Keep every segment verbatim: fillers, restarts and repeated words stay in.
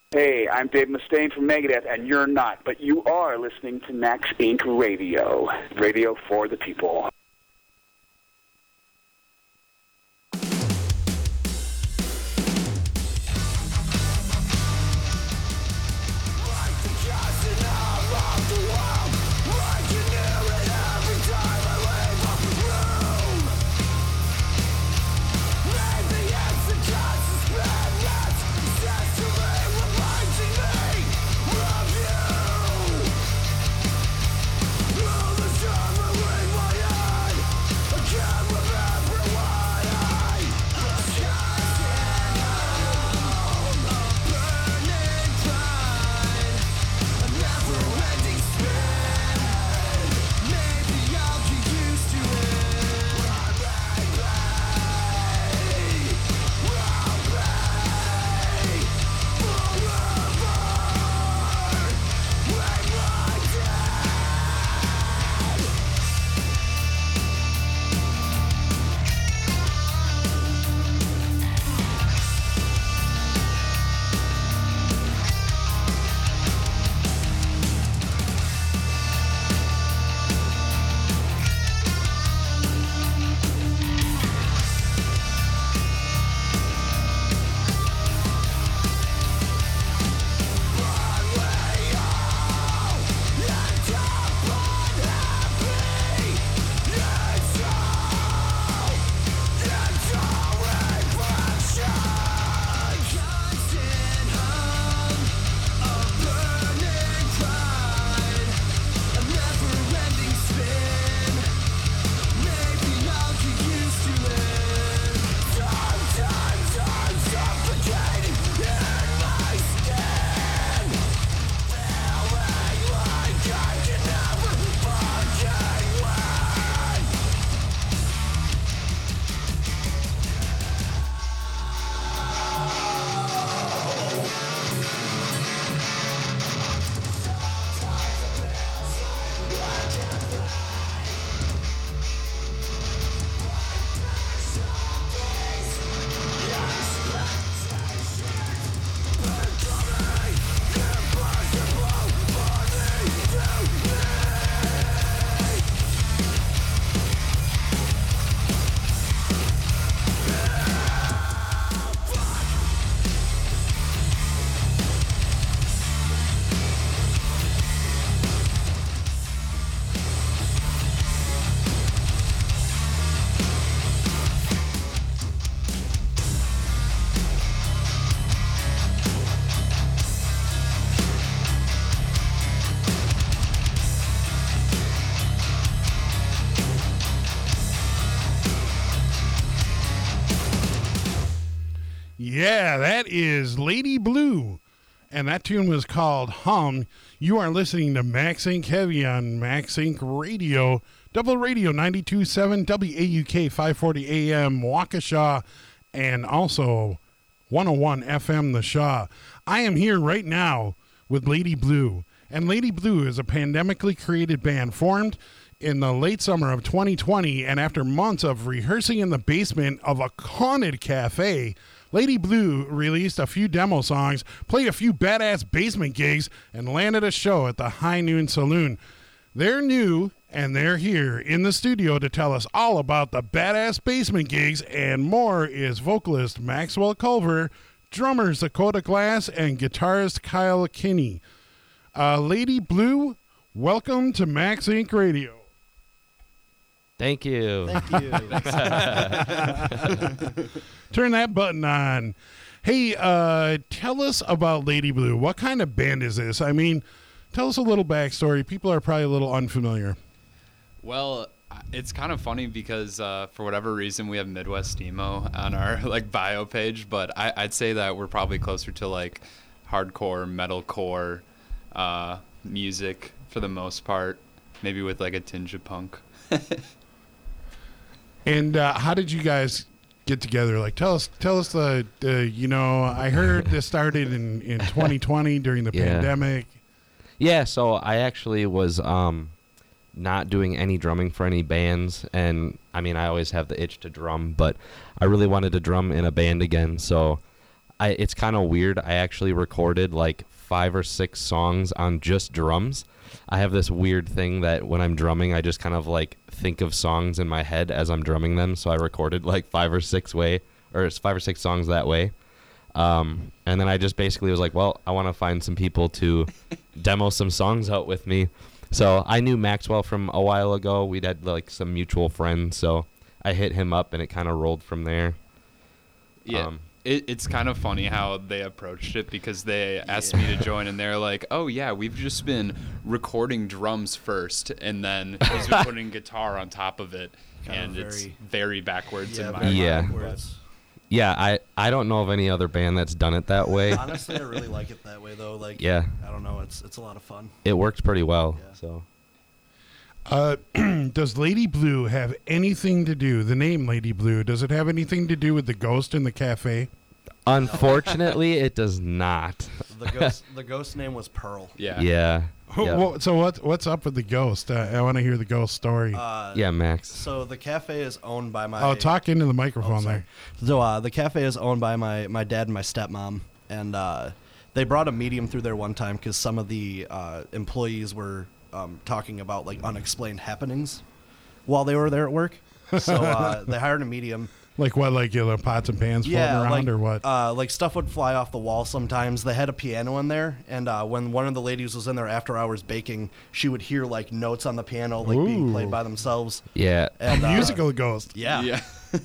Hey, I'm Dave Mustaine from Megadeth, and you're not, but you are listening to Max Incorporated. Radio, radio for the people. Yeah, that is Lady Blue, and that tune was called Hum. You are listening to Max Inc Heavy on Max Incorporated. Radio, Double Radio ninety-two point seven, W A U K five forty A M, Waukesha, and also one oh one F M, The Shaw. I am here right now with Lady Blue, and Lady Blue is a pandemically created band formed in the late summer of twenty twenty, and after months of rehearsing in the basement of a haunted cafe, Lady Blue released a few demo songs, played a few badass basement gigs, and landed a show at the High Noon Saloon. They're new, and they're here in the studio to tell us all about the badass basement gigs and more is vocalist Maxwell Culver, drummers Dakota Glass, and guitarist Kyle Kinney. Uh, Lady Blue, welcome to Max Incorporated. Radio. Thank you. Thank you. Turn that button on. Hey, uh, tell us about Lady Blue. What kind of band is this? I mean, tell us a little backstory. People are probably a little unfamiliar. Well, it's kind of funny because uh, for whatever reason we have Midwest Emo on our like bio page, but I, I'd say that we're probably closer to like hardcore, metalcore uh, music for the most part, maybe with like a tinge of punk. And uh, how did you guys get together? Like, tell us, tell us the, the you know, I heard this started in, in twenty twenty during the Yeah. pandemic. Yeah, so I actually was um, not doing any drumming for any bands, and I mean, I always have the itch to drum, but I really wanted to drum in a band again, so I it's kind of weird. I actually recorded like five or six songs on just drums. I have this weird thing that when I'm drumming, I just kind of like think of songs in my head as I'm drumming them. So I recorded like five or six way, or it's five or six songs that way. Um, and then I just basically was like, well, I want to find some people to demo some songs out with me. So I knew Maxwell from a while ago. We'd had like some mutual friends. So I hit him up and it kind of rolled from there. Yeah. Um, It, it's kind of funny how they approached it because they asked me to join and they're like, oh, yeah, we've just been recording drums first and then he's been putting guitar on top of it. Kind and of it's very- very backwards Yeah, in my very mind. Yeah. backwards. Yeah, I, I don't know of any other band that's done it that way. Honestly, I really like it that way though. Like, Yeah. I don't know, it's it's a lot of fun. It worked pretty well. Yeah. So Uh, does Lady Blue have anything to do, the name Lady Blue, does it have anything to do with the ghost in the cafe? unfortunately, it does not. The ghost the ghost name was Pearl. Yeah. Yeah. Yeah, Wha- So what, what's up with the ghost? Uh, I want to hear the ghost story. Uh, yeah Max. So the cafe is owned by my. oh, talk into the Oh, microphone sorry. there. So uh, the cafe is owned by my, my dad and my stepmom, and uh, they brought a medium through there one time because some of the uh, employees were um, talking about like unexplained happenings while they were there at work. So uh, they hired a medium. Like what, like you know, pots and pans floating Yeah, around like or what? Uh, like stuff would fly off the wall sometimes. They had a piano in there, and uh, when one of the ladies was in there after hours baking, she would hear like notes on the piano like being Ooh. played by themselves. Yeah. And, a uh, musical ghost. Yeah. Yeah.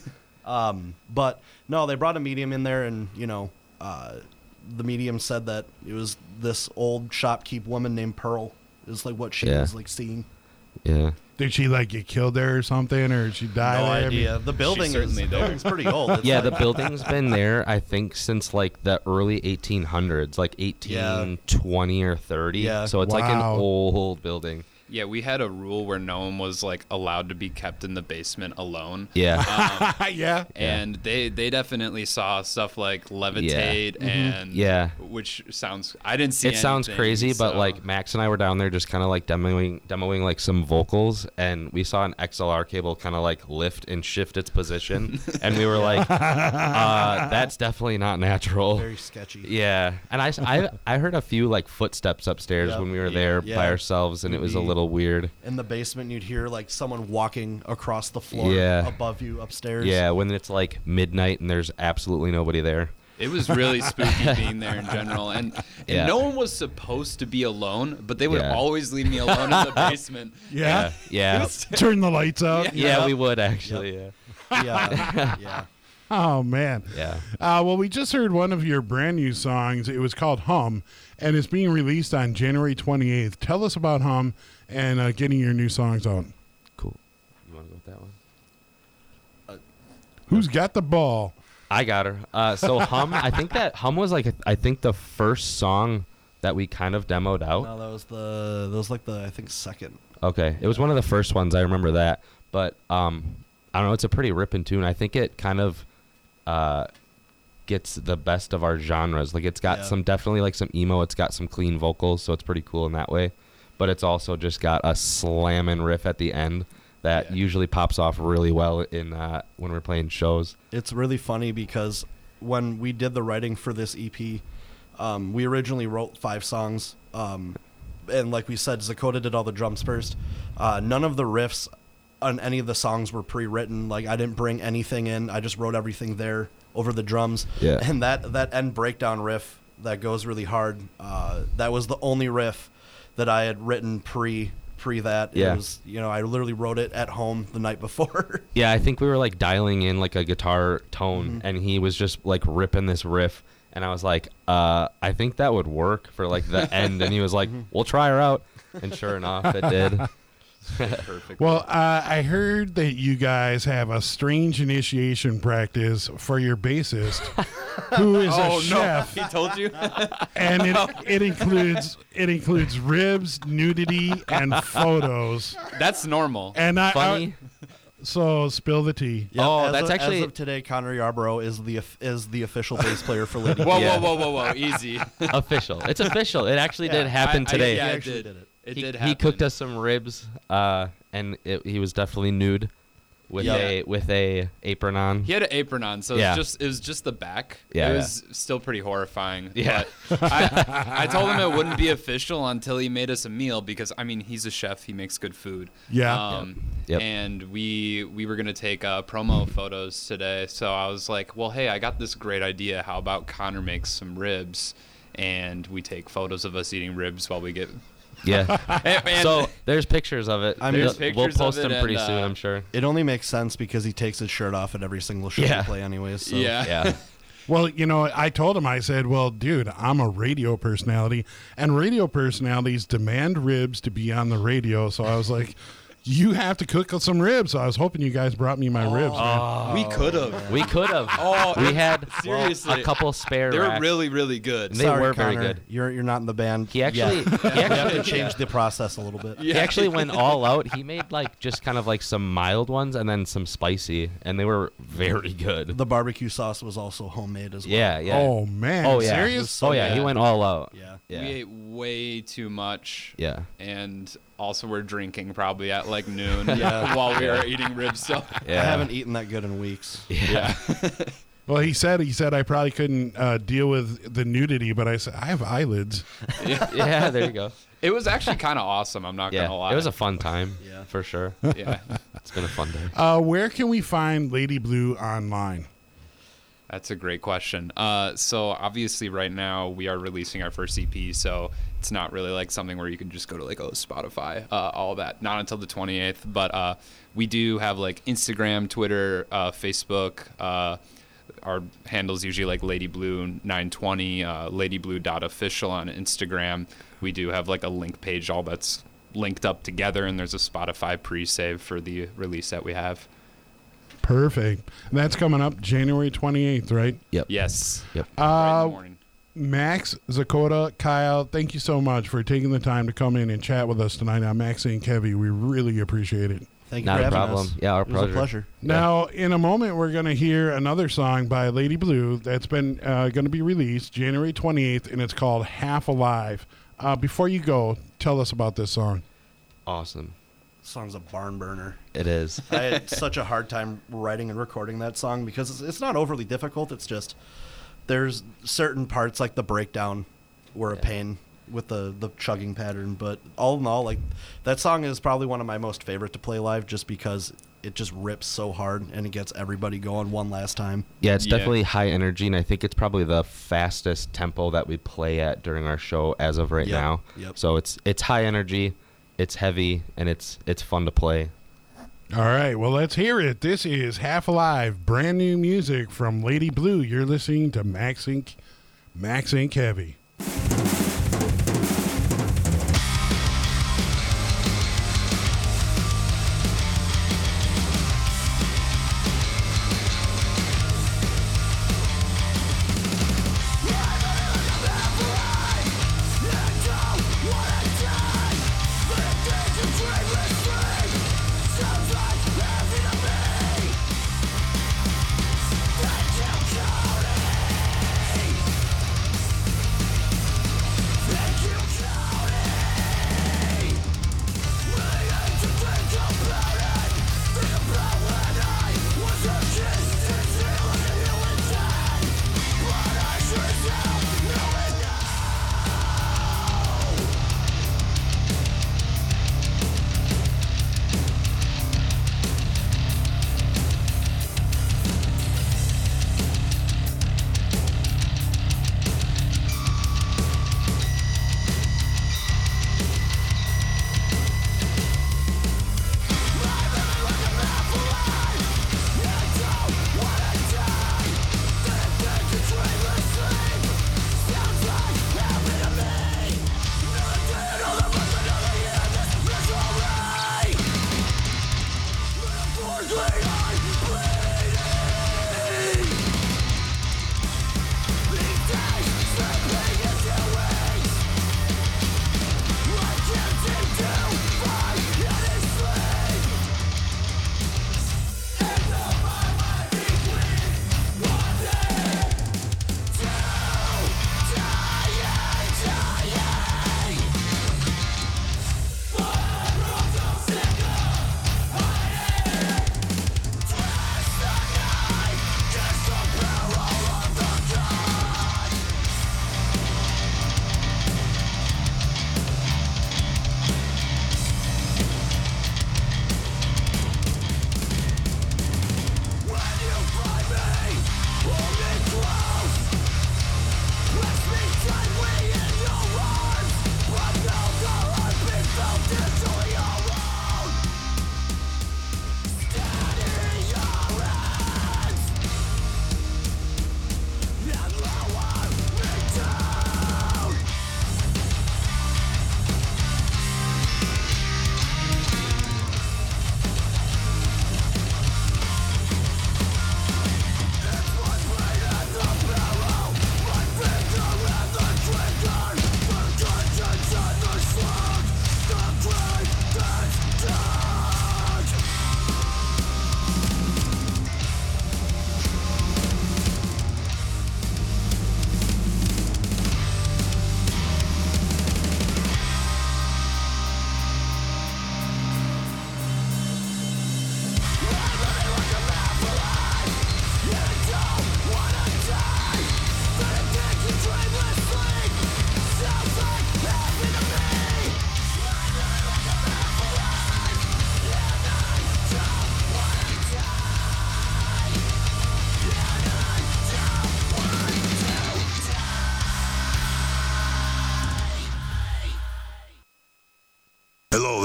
Um, but no, they brought a medium in there, and you know, uh, the medium said that it was this old shopkeep woman named Pearl. Is like what she Yeah. was like seeing. Yeah. Did she like get killed there or something, or did she die No there? I mean, idea. The building is certainly the there. building's pretty old. It's Yeah, like- the building's been there, I think, since like the early eighteen hundreds, like eighteen twenty or thirty. Yeah. So it's like an Wow. old building. Yeah, we had a rule where no one was like allowed to be kept in the basement alone. Yeah. Um, yeah. and they they definitely saw stuff like levitate and Yeah. which sounds I didn't see It sounds anything, crazy, but so- like Max and I were down there just kind of like demoing, demoing like some vocals, and we saw an X L R cable kind of like lift and shift its position, and we were like, uh, "That's definitely not natural." very sketchy. Yeah, and I, I, I heard a few like footsteps upstairs Yep. when we were Yeah. there Yeah. by ourselves, and it was a Maybe- little weird. In the basement, you'd hear like someone walking across the floor Yeah. above you upstairs. Yeah, when it's like midnight and there's absolutely nobody there. It was really spooky being there in general, and and Yeah. no one was supposed to be alone, but they would Yeah. always leave me alone in the basement. Yeah. Yeah, Turn the lights out. yeah, Yep. we would actually. Yeah. yeah. Oh man. Yeah, Uh, well, we just heard one of your brand new songs. It was called Hum, and it's being released on January twenty-eighth. Tell us about Hum and uh, getting your new songs out. cool. You want to go with that one? Who's got the ball? I got her. Uh, so Hum, I think that Hum was like I think the first song that we kind of demoed out. No, that was the that was like the I think second. Okay, it was one of the first ones. I remember that. But um, I don't know. It's a pretty ripping tune. I think it kind of uh, gets the best of our genres. Like it's got Yeah. some definitely like some emo. It's got some clean vocals, so it's pretty cool in that way. But it's also just got a slamming riff at the end that Yeah. usually pops off really well in uh, when we're playing shows. It's really funny because when we did the writing for this E P, um, we originally wrote five songs. Um, and like we said, Zakota did all the drums first. Uh, none of the riffs on any of the songs were pre-written. Like I didn't bring anything in. I just wrote everything there over the drums. Yeah. And that, that end breakdown riff that goes really hard, uh, that was the only riff that I had written pre pre that. Yeah. It was, you know, I literally wrote it at home the night before. Yeah, I think we were like dialing in like a guitar tone, and he was just like ripping this riff, and I was like, uh, I think that would work for like the end, and he was like, we'll try her out, and sure enough, it did. Perfect. Well, uh, I heard that you guys have a strange initiation practice for your bassist, who is a oh chef, no, he told you. and it, it includes it includes ribs, nudity, and photos. That's normal. And I, Funny. I so spill the tea. Yep, Oh, as that's of, actually- as of today. Connor Yarborough is the is the official bass player for Lady. Whoa, Yeah. whoa, whoa, whoa, whoa! Easy. Official. It's official. It actually did Yeah, happen I- I- today. yeah, He it actually did. did it. It he, did he happen. cooked us some ribs, uh, and it, he was definitely nude. with Yeah. a with a apron on. He had an apron on, so Yeah. it was just it was just the back. Yeah, it was still pretty horrifying. Yeah. But I, I told him it wouldn't be official until he made us a meal because I mean he's a chef, he makes good food. Yeah. Um, Yep. And we we were gonna take uh, promo photos today, so I was like, well, hey, I got this great idea. How about Connor makes some ribs, and we take photos of us eating ribs while we get. Yeah. And- and- So there's pictures of it. I mean, We'll- There's we'll pictures post of it them pretty and, soon, uh, I'm sure. It only makes sense because he takes his shirt off at every single show Yeah. we play, anyways. So. yeah. Yeah. Well, you know, I told him, I said, well, dude, I'm a radio personality, and radio personalities demand ribs to be on the radio. So I was like, you have to cook us some ribs. So I was hoping you guys brought me my ribs, man. We could have. We could have. Oh, we had seriously. a couple spare They were racks. really, really good. They Sorry, were very Connor, good. You're you're not in the band. He actually, yet. he We have actually, to change the process a little bit. Yeah. he actually went all out. He made like just kind of like some mild ones and then some spicy, and they were very good. The barbecue sauce was also homemade as well. Yeah, yeah. Oh, man. oh yeah. Serious? Oh yeah. He Yeah. went all out. Yeah. Yeah. We ate way too much. Yeah. And also we're drinking probably at like noon Yeah. while we are eating ribs. So Yeah. I haven't eaten that good in weeks. Yeah. Well, he said, he said I probably couldn't uh, deal with the nudity, but I said, I have eyelids. Yeah. There you go. it was actually kind of awesome. I'm not Yeah. gonna lie. It was a fun time. Yeah. For sure. yeah. It's been a fun day. Uh, where can we find Lady Blue online? That's a great question. Uh, so obviously, right now we are releasing our first E P, so it's not really like something where you can just go to like oh Spotify, uh, all that. Not until the twenty-eighth, but uh, we do have like Instagram, Twitter, uh, Facebook. Uh, our handle's usually like Lady Blue nine twenty, uh, ladyblue.official on Instagram. We do have like a link page, all that's linked up together, and there's a Spotify pre-save for the release that we have. Perfect. And that's coming up January twenty-eighth, right? Yep. Yes. Yep. Right in Uh, the morning. Max, Zakota, Kyle, thank you so much for taking the time to come in and chat with us tonight on Maxie and Kevy. We really appreciate it. Thank you Not for a having problem. us. Yeah, our it was pleasure. a pleasure. Now, in a moment, we're going to hear another song by Lady Blue that's been uh, going to be released January twenty-eighth, and it's called Half Alive. Uh, before you go, tell us about this song. Awesome. Song's a barn burner. It is. I had such a hard time writing and recording that song because it's, it's not overly difficult. It's just there's certain parts like the breakdown were a Yeah. pain with the the chugging pattern. But all in all, like that song is probably one of my most favorite to play live, just because it just rips so hard and it gets everybody going one last time. Yeah, it's Yeah. definitely high energy, and I think it's probably the fastest tempo that we play at during our show as of right Yep, now. yep. So it's it's high energy, it's heavy, and it's it's fun to play. All right, well, let's hear it. This is Half Alive, brand new music from Lady Blue. You're listening to Max Inc. Max Inc. Heavy. Thank you.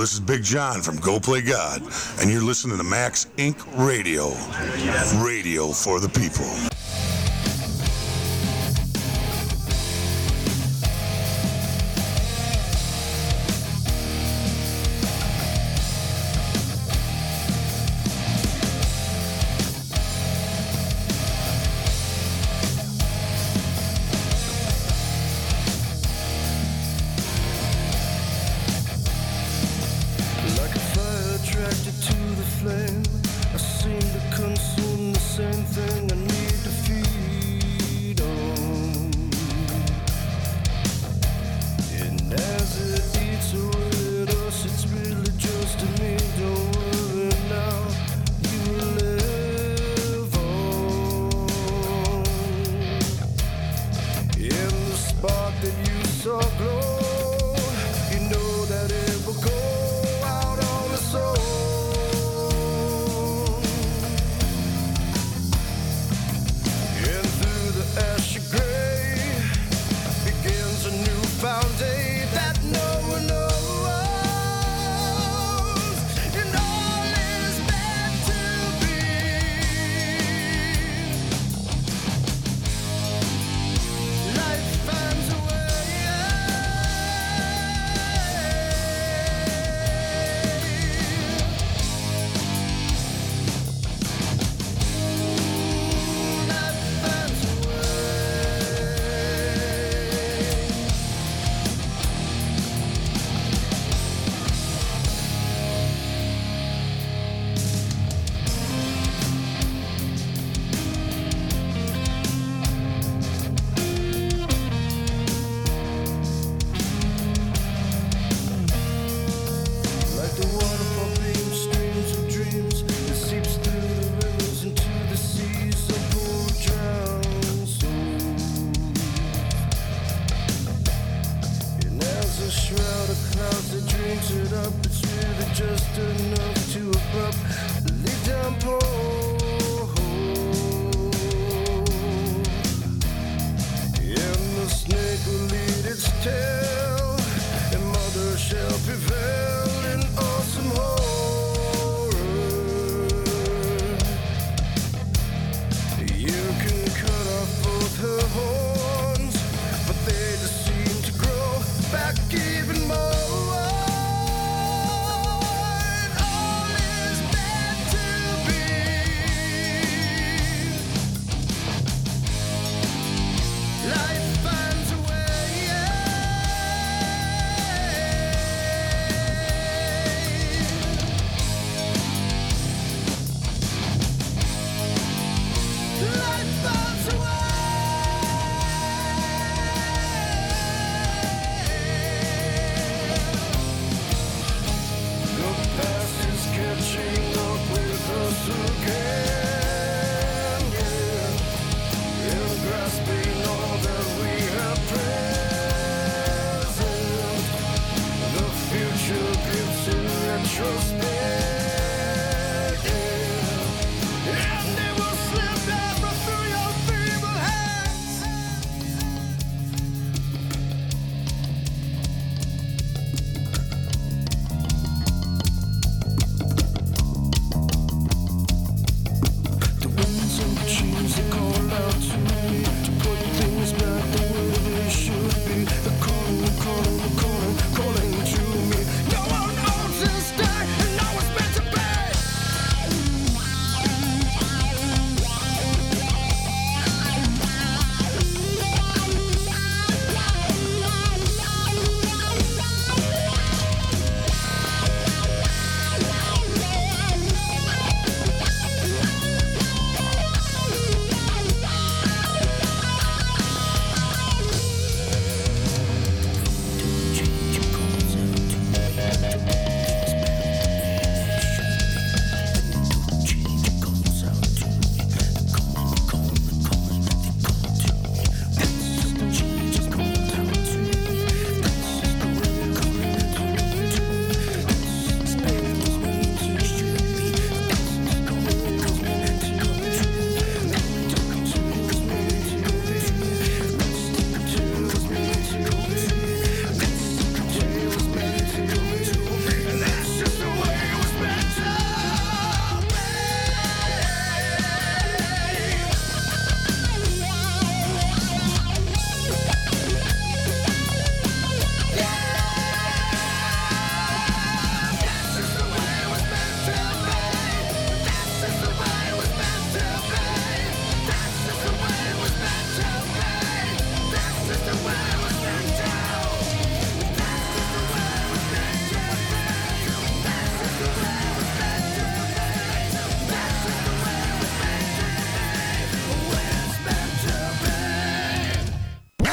this is Big John from Go Play God, and you're listening to Max Incorporated. Radio. Radio for the people. Calling, calling, calling to me. No one knows this day.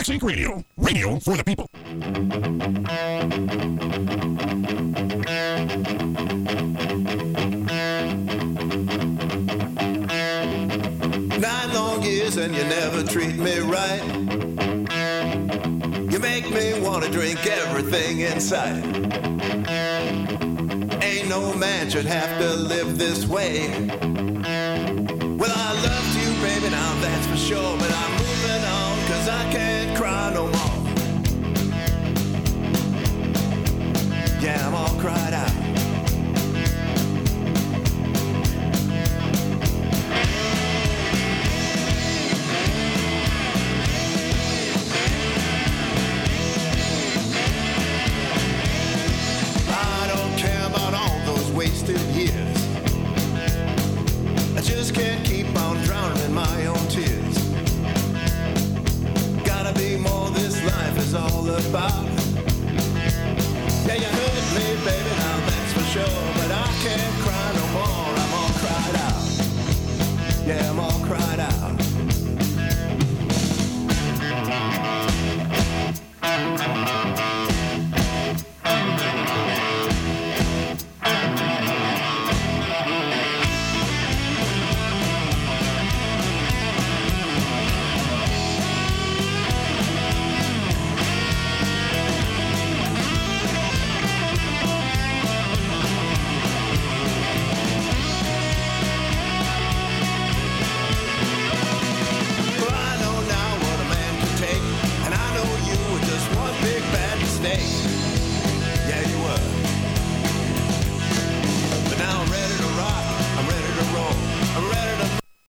Max Inc Radio, radio for the people. Nine long years and you never treat me right. You make me want to drink everything in sight. Ain't no man should have to live this way. Well, I loved you, baby, now that's for sure. But I'm moving on, cause I can't cry no more. Yeah, I'm all cried out. Wasted years. I just can't keep on drowning in my own tears. Gotta be more this life is all about. Yeah, you hurt me, baby, now that's for sure. But I can't cry